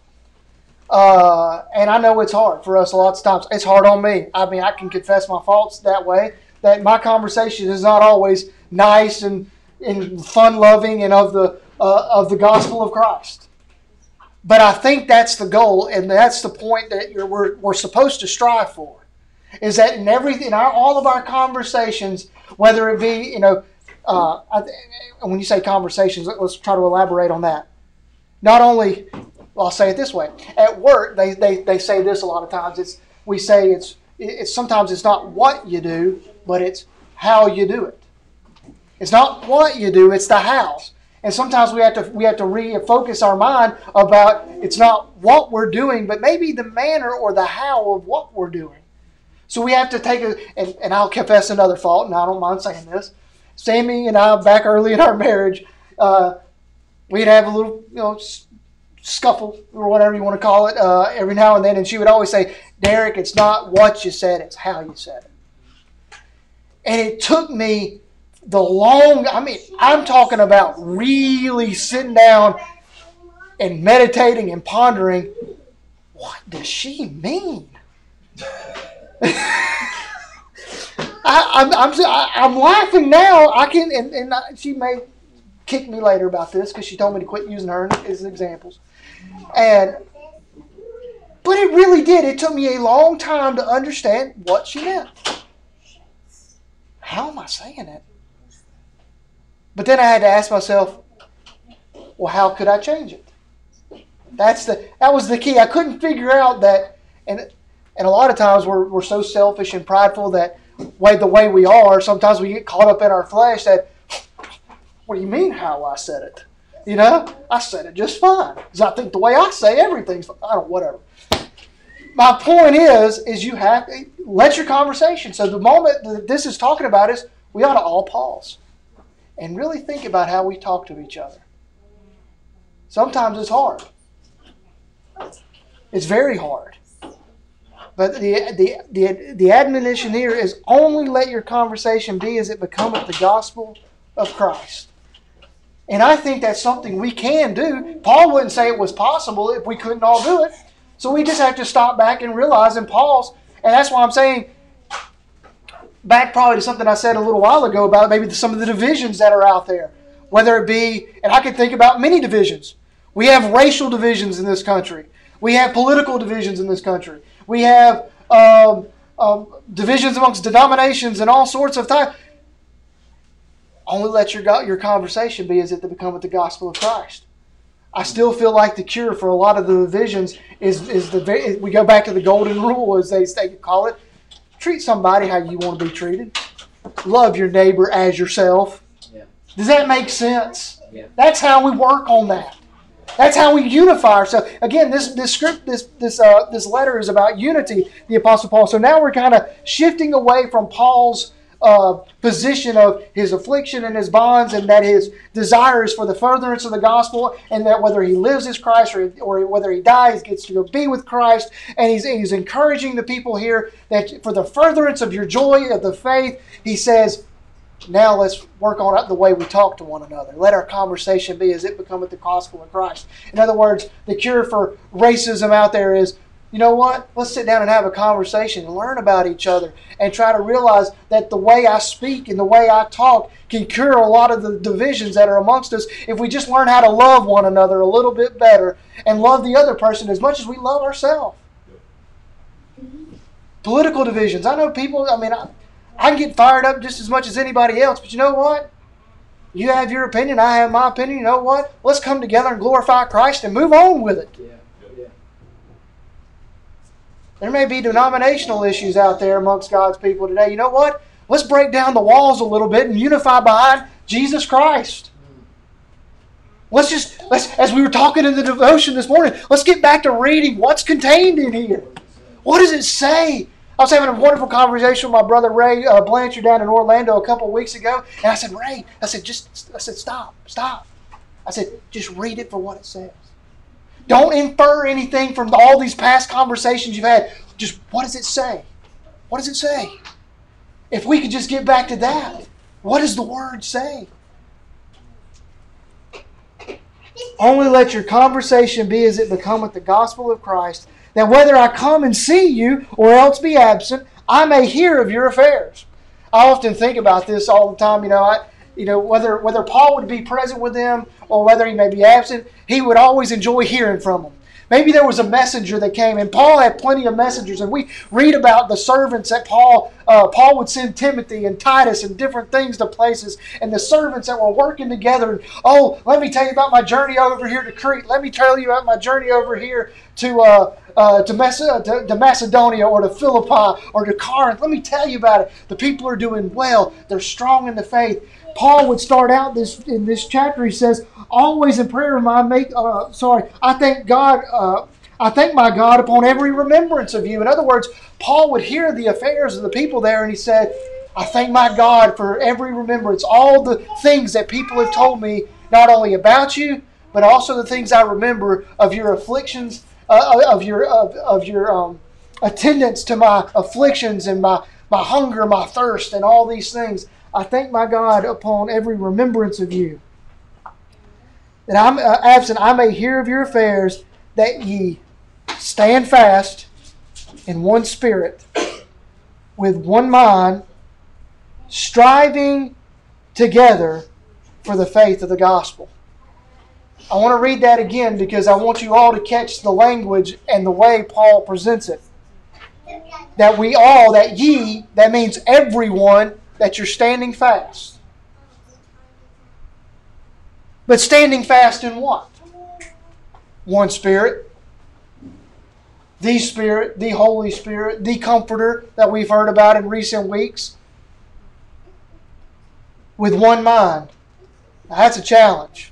Uh, and I know it's hard for us lots of times. It's hard on me. I mean, I can confess my faults that way, that my conversation is not always nice and, and fun-loving and of the, uh, of the gospel of Christ. But I think that's the goal, and that's the point that you're, we're, we're supposed to strive for, is that in everything, in our, all of our conversations, whether it be, you know, uh, I, when you say conversations, let's try to elaborate on that. Not only, well, I'll say it this way: at work, they, they, they say this a lot of times. It's we say it's it's sometimes it's not what you do, but it's how you do it. It's not what you do; it's the how. And sometimes we have to we have to refocus our mind about it's not what we're doing, but maybe the manner or the how of what we're doing. So we have to take a and, and I'll confess another fault, and I don't mind saying this. Sammy and I, back early in our marriage, uh, we'd have a little, you know, scuffle or whatever you want to call it uh, every now and then, and she would always say, "Derek, it's not what you said; it's how you said it." And it took me the long, I mean, I'm talking about really sitting down and meditating and pondering, what does she mean? I, I'm, I'm, I'm laughing now. I can, and, and I, she may kick me later about this because she told me to quit using her as examples. And, but it really did. It took me a long time to understand what she meant. How am I saying it? But then I had to ask myself, well, how could I change it? That's the that was the key. I couldn't figure out that, and and a lot of times we're we're so selfish and prideful that way the way we are. Sometimes we get caught up in our flesh. That, what do you mean how I said it? You know, I said it just fine because I think the way I say everything's fine. I don't whatever. My point is, is you have to let your conversation. So the moment that this is talking about is we ought to all pause and really think about how we talk to each other. Sometimes it's hard. It's very hard. But the, the, the, the admonition here is only let your conversation be as it becometh the gospel of Christ. And I think that's something we can do. Paul wouldn't say it was possible if we couldn't all do it. So we just have to stop back and realize and pause. And that's why I'm saying, back probably to something I said a little while ago about maybe some of the divisions that are out there. Whether it be, and I can think about many divisions. We have racial divisions in this country. We have political divisions in this country. We have um, um, divisions amongst denominations and all sorts of things. Only let your your conversation be as it becometh the gospel of Christ. I still feel like the cure for a lot of the divisions is is the we go back to the golden rule, as they, they call it. Treat somebody how you want to be treated. Love your neighbor as yourself. Yeah. Does that make sense? Yeah. That's how we work on that. That's how we unify ourselves. Again, this this script, this this uh, this letter is about unity, the Apostle Paul. So now we're kind of shifting away from Paul's uh, position of his affliction and his bonds, and that his desire is for the furtherance of the gospel, and that whether he lives as Christ or, or whether he dies, gets to go be with Christ. And he's he's encouraging the people here that for the furtherance of your joy of the faith, he says, now let's work on the way we talk to one another. Let our conversation be as it becometh the gospel of Christ. In other words, the cure for racism out there is, you know what? Let's sit down and have a conversation and learn about each other and try to realize that the way I speak and the way I talk can cure a lot of the divisions that are amongst us if we just learn how to love one another a little bit better and love the other person as much as we love ourselves. Political divisions. I know people, I mean, I, I can get fired up just as much as anybody else, but you know what? You have your opinion, I have my opinion. You know what? Let's come together and glorify Christ and move on with it. Yeah. Yeah. There may be denominational issues out there amongst God's people today. You know what? Let's break down the walls a little bit and unify behind Jesus Christ. Let's just, let's, as we were talking in the devotion this morning, let's get back to reading what's contained in here. What does it say? I was having a wonderful conversation with my brother Ray uh, Blanchard down in Orlando a couple of weeks ago, and I said, Ray, I said, just, I said, stop, stop. I said, just read it for what it says. Don't infer anything from all these past conversations you've had. Just what does it say? What does it say? If we could just get back to that, what does the Word say? Only let your conversation be as it becometh the gospel of Christ, that whether I come and see you or else be absent, I may hear of your affairs. I often think about this all the time. You know, I, you know whether whether Paul would be present with them or whether he may be absent, he would always enjoy hearing from them. Maybe there was a messenger that came, and Paul had plenty of messengers, and we read about the servants that Paul uh, Paul would send Timothy and Titus and different things to places, and the servants that were working together. And, oh, let me tell you about my journey over here to Crete. Let me tell you about my journey over here to uh, uh, to, Mas- to, to Macedonia or to Philippi or to Corinth. Let me tell you about it. The people are doing well. They're strong in the faith. Paul would start out this in this chapter. He says, "Always in prayer, my make. Uh, sorry, I thank God. Uh, I thank my God upon every remembrance of you." In other words, Paul would hear the affairs of the people there, and he said, "I thank my God for every remembrance, all the things that people have told me, not only about you, but also the things I remember of your afflictions, uh, of your of, of your um, attendance to my afflictions and my my hunger, my thirst, and all these things. I thank my God upon every remembrance of you, that I'm uh, absent, I may hear of your affairs, that ye stand fast in one spirit, with one mind, striving together for the faith of the gospel." I want to read that again because I want you all to catch the language and the way Paul presents it. That we all, that ye, that means everyone, that you're standing fast. But standing fast in what? One Spirit. The Spirit, the Holy Spirit, the Comforter that we've heard about in recent weeks. With one mind. Now, that's a challenge.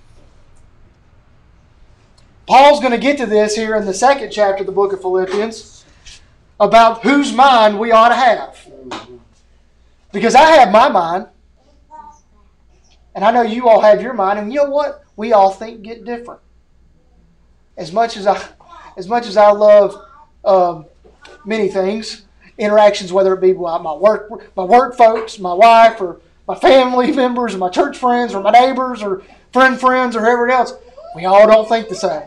Paul's going to get to this here in the second chapter of the book of Philippians about whose mind we ought to have. Because I have my mind, and I know you all have your mind, and you know what? We all think get different. As much as I, as much as I love um, many things, interactions, whether it be my work, my work folks, my wife, or my family members, or my church friends, or my neighbors, or friend friends, or whoever else, we all don't think the same.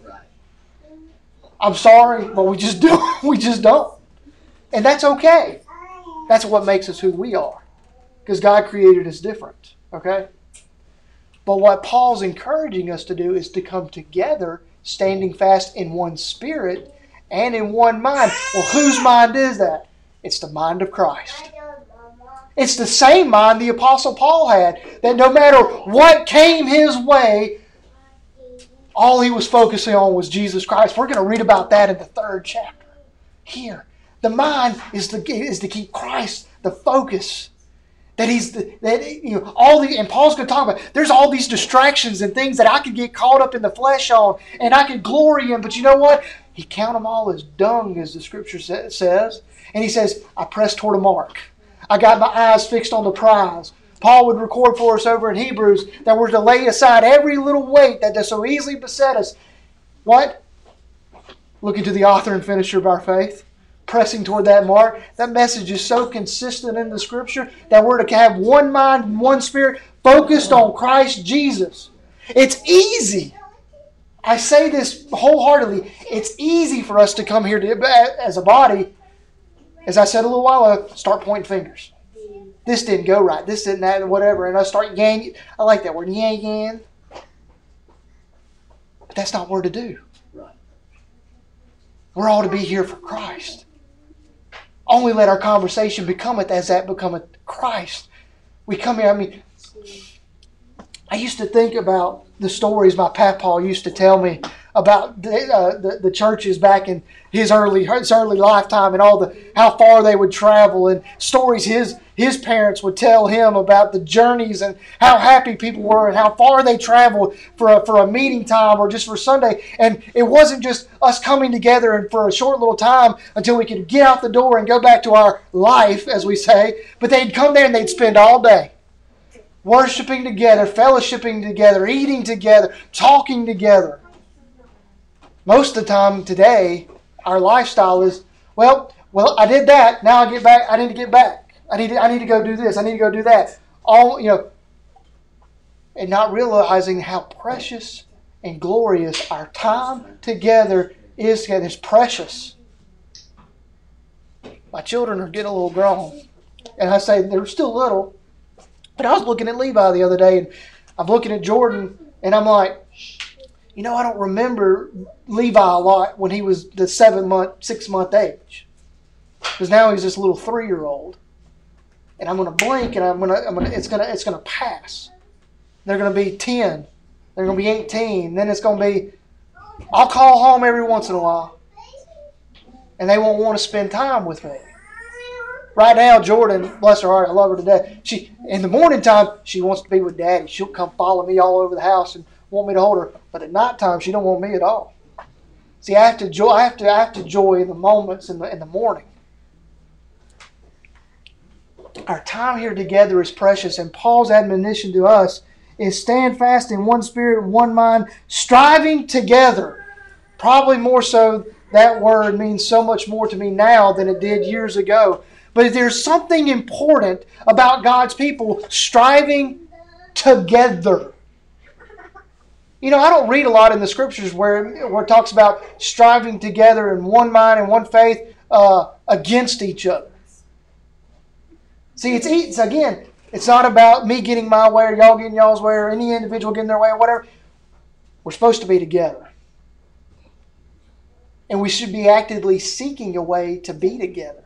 I'm sorry, but we just don't. We just don't, and that's okay. That's what makes us who we are. Because God created us different. Okay? But what Paul's encouraging us to do is to come together, standing fast in one spirit and in one mind. Well, whose mind is that? It's the mind of Christ. It's the same mind the Apostle Paul had. That no matter what came his way, all he was focusing on was Jesus Christ. We're going to read about that in the third chapter. Here. The mind is to, is to keep Christ the focus. That he's the, that you know all the and Paul's going to talk about. There's all these distractions and things that I could get caught up in the flesh on, and I could glory in. But you know what? He count them all as dung, as the Scripture says. And he says, "I press toward a mark. I got my eyes fixed on the prize." Paul would record for us over in Hebrews that we're to lay aside every little weight that does so easily beset us. What? Looking to the author and finisher of our faith. Pressing toward that mark. That message is so consistent in the Scripture that we're to have one mind and one spirit focused on Christ Jesus. It's easy. I say this wholeheartedly. It's easy for us to come here to, as a body, as I said a little while ago, start pointing fingers. This didn't go right. This didn't that, whatever. And I start yang. I like that word, yang yang. But that's not what we're to do. We're all to be here for Christ. Only let our conversation become it as that becometh Christ. We come here, I mean, I used to think about the stories my papa used to tell me about the, uh, the, the churches back in his early his early lifetime and all the how far they would travel and stories his his parents would tell him about the journeys and how happy people were and how far they traveled for a, for a meeting time or just for Sunday. And it wasn't just us coming together and for a short little time until we could get out the door and go back to our life, as we say, but they'd come there and they'd spend all day worshiping together, fellowshipping together, eating together, talking together. Most of the time today, our lifestyle is, well, well, I did that. Now I get back. I need to get back. I need to, I need to go do this. I need to go do that. All, you know, and not realizing how precious and glorious. Our time together is together. It's precious. My children are getting a little grown. And I say they're still little. But I was looking at Levi the other day, and I'm looking at Jordan, and I'm like, you know, I don't remember Levi a lot when he was the seven month, six month age, because now he's this little three year old, and I'm going to blink, and I'm going to, I'm going to, it's going to, it's going to pass. They're going to be ten, they're going to be eighteen, then it's going to be, I'll call home every once in a while, and they won't want to spend time with me. Right now, Jordan, bless her heart, I love her to death. She, in the morning time, she wants to be with Daddy. She'll come follow me all over the house and want me to hold her. But at nighttime, she don't want me at all. See, I have to enjoy. I have to. I have to enjoy the moments in the in the morning. Our time here together is precious, and Paul's admonition to us is stand fast in one spirit, one mind, striving together. Probably more so, that word means so much more to me now than it did years ago. But there's something important about God's people striving together. You know, I don't read a lot in the Scriptures where, where it talks about striving together in one mind and one faith uh, against each other. See, it's, it's again, it's not about me getting my way or y'all getting y'all's way or any individual getting their way or whatever. We're supposed to be together. And we should be actively seeking a way to be together.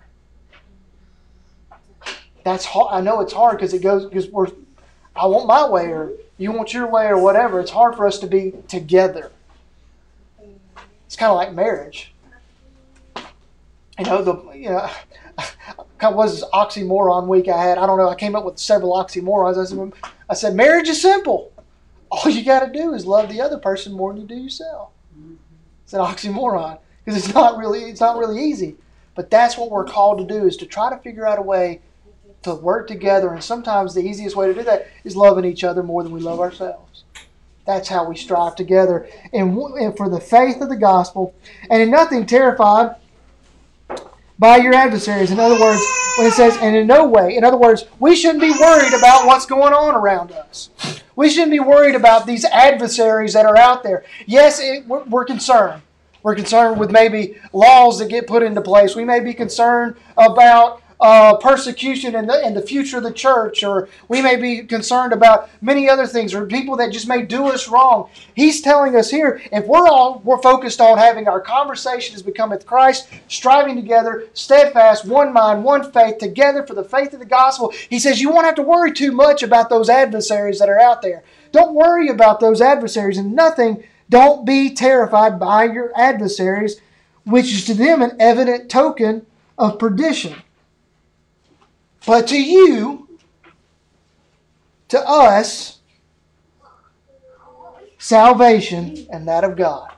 That's hard. I know it's hard because it goes because we're. I want my way, or you want your way, or whatever. It's hard for us to be together. It's kind of like marriage. You know the you know, kind of was this oxymoron week I had. I don't know. I came up with several oxymorons. I said, I said, marriage is simple. All you got to do is love the other person more than you do yourself. It's an oxymoron because it's not really it's not really easy. But that's what we're called to do: is to try to figure out a way to work together, and sometimes the easiest way to do that is loving each other more than we love ourselves. That's how we strive together, and, and for the faith of the gospel, and in nothing terrified by your adversaries. In other words, when it says, and in no way, in other words, we shouldn't be worried about what's going on around us. We shouldn't be worried about these adversaries that are out there. Yes, it, we're, we're concerned. We're concerned with maybe laws that get put into place. We may be concerned about Uh, persecution in the, in the future of the church, or we may be concerned about many other things, or people that just may do us wrong. He's telling us here, if we're all we're focused on having our conversations become with Christ, striving together, steadfast, one mind, one faith, together for the faith of the gospel, he says you won't have to worry too much about those adversaries that are out there. Don't worry about those adversaries, and nothing, don't be terrified by your adversaries, which is to them an evident token of perdition. But to you, to us, salvation and that of God.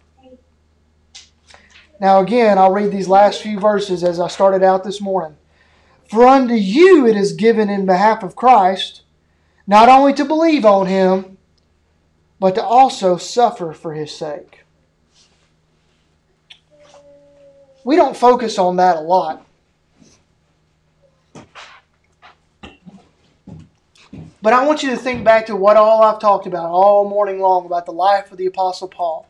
Now again, I'll read these last few verses as I started out this morning. For unto you it is given in behalf of Christ, not only to believe on Him, but to also suffer for His sake. We don't focus on that a lot. But I want you to think back to what all I've talked about all morning long about the life of the Apostle Paul.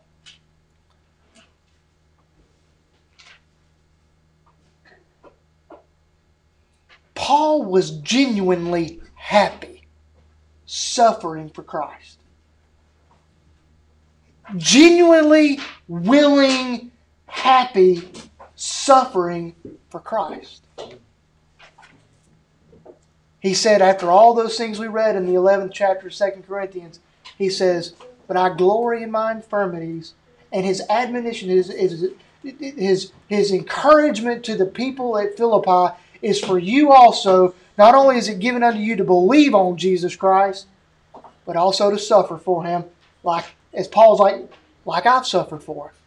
Paul was genuinely happy suffering for Christ. Genuinely willing, happy suffering for Christ. He said, after all those things we read in the eleventh chapter of Second Corinthians, he says, but I glory in my infirmities. And his admonition, his, his, his, his encouragement to the people at Philippi is for you also. Not only is it given unto you to believe on Jesus Christ, but also to suffer for Him, like as Paul's like, like I've suffered for Him.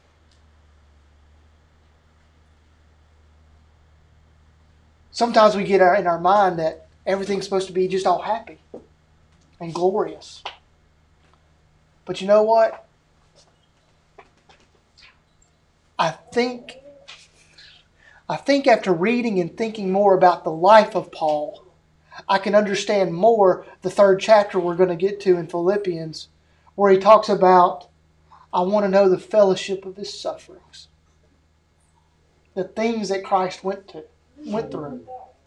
Sometimes we get in our mind that everything's supposed to be just all happy and glorious. But you know what? I think, I think after reading and thinking more about the life of Paul, I can understand more the third chapter we're going to get to in Philippians, where he talks about I want to know the fellowship of His sufferings. The things that Christ went to, went through.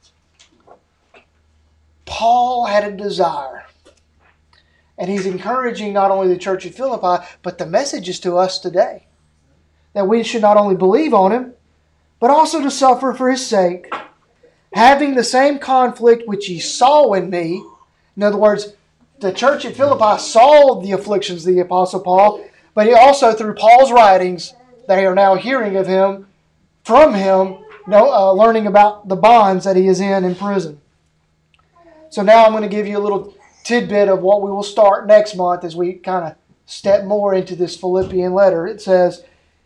Paul had a desire. And he's encouraging not only the church at Philippi, but the message is to us today. That we should not only believe on Him, but also to suffer for His sake. Having the same conflict which ye saw in me. In other words, the church at Philippi saw the afflictions of the Apostle Paul, but he also, through Paul's writings, they are now hearing of him, from him, know, uh, learning about the bonds that he is in in prison. So now I'm going to give you a little tidbit of what we will start next month as we kind of step more into this Philippian letter. It says,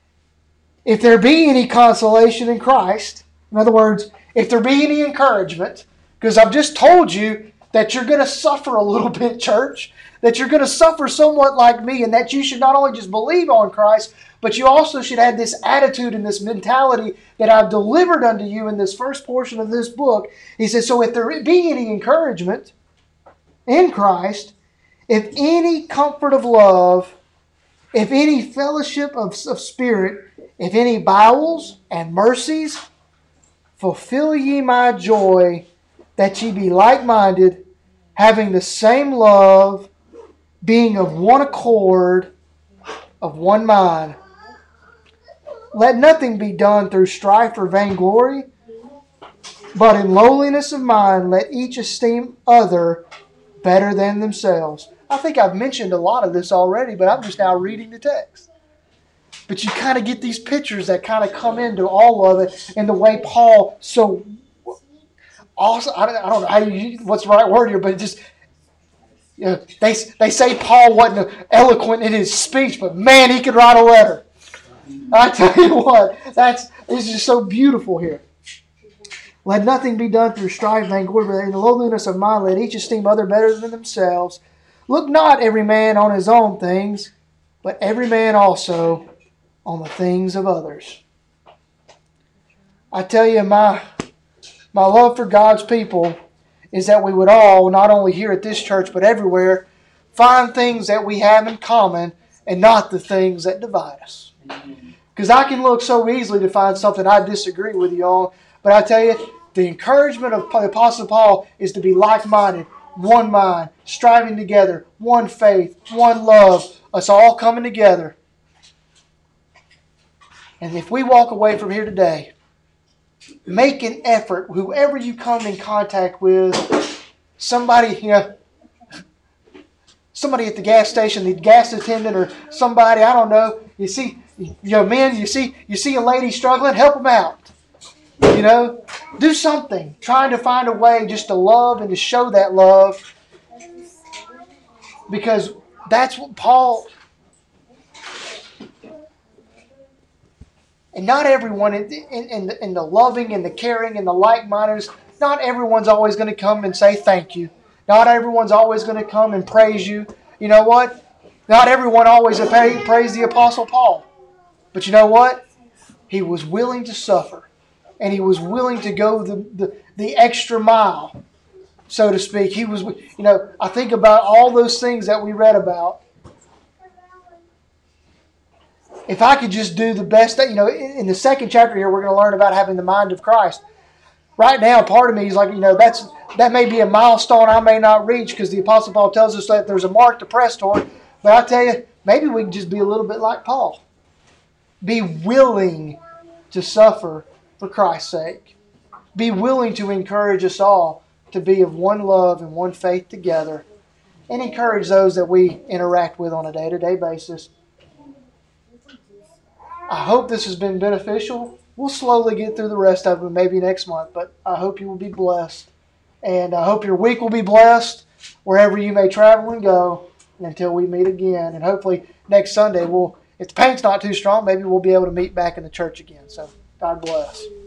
if there be any consolation in Christ, in other words, if there be any encouragement, because I've just told you that you're going to suffer a little bit, church, that you're going to suffer somewhat like me, and that you should not only just believe on Christ, but you also should have this attitude and this mentality that I've delivered unto you in this first portion of this book. He says, so if there be any encouragement in Christ, if any comfort of love, if any fellowship of, of spirit, if any bowels and mercies, fulfill ye my joy, that ye be like-minded, having the same love, being of one accord, of one mind. Let nothing be done through strife or vainglory, but in lowliness of mind let each esteem other better than themselves. I think I've mentioned a lot of this already, but I'm just now reading the text. But you kind of get these pictures that kind of come into all of it, and the way Paul so awesome. I don't, I don't know how you, what's the right word here, but it just, you know, they they say Paul wasn't eloquent in his speech, but man, he could write a letter. I tell you what, that's it's just so beautiful here. Let nothing be done through strife, vainglory, but in the lowliness of mind let each esteem other better than themselves. Look not every man on his own things, but every man also on the things of others. I tell you, my my love for God's people is that we would all, not only here at this church, but everywhere, find things that we have in common and not the things that divide us. Because I can look so easily to find something I disagree with you on, but I tell you, the encouragement of the Apostle Paul is to be like-minded, one mind, striving together, one faith, one love, us all coming together. And if we walk away from here today, make an effort, whoever you come in contact with, somebody, you know, somebody at the gas station, the gas attendant, or somebody, I don't know, you see, you know, men, you see, you see a lady struggling, help them out. You know, do something, trying to find a way just to love and to show that love, because that's what Paul. And not everyone, in, in, in, the, in the loving and the caring and the like-mindedness, not everyone's always going to come and say thank you. Not everyone's always going to come and praise you. You know what? Not everyone always praised the Apostle Paul. But you know what? He was willing to suffer. And he was willing to go the, the, the extra mile, so to speak. He was, you know, I think about all those things that we read about. If I could just do the best that, you know, in the second chapter here, we're going to learn about having the mind of Christ. Right now, part of me is like, you know, that's that may be a milestone I may not reach, because the Apostle Paul tells us that there's a mark to press toward. But I tell you, maybe we can just be a little bit like Paul. Be willing to suffer for Christ's sake. Be willing to encourage us all to be of one love and one faith together, and encourage those that we interact with on a day-to-day basis. I hope this has been beneficial. We'll slowly get through the rest of it maybe next month, but I hope you will be blessed. And I hope your week will be blessed wherever you may travel and go, until we meet again. And hopefully next Sunday, we'll, if the pain's not too strong, maybe we'll be able to meet back in the church again. So God bless.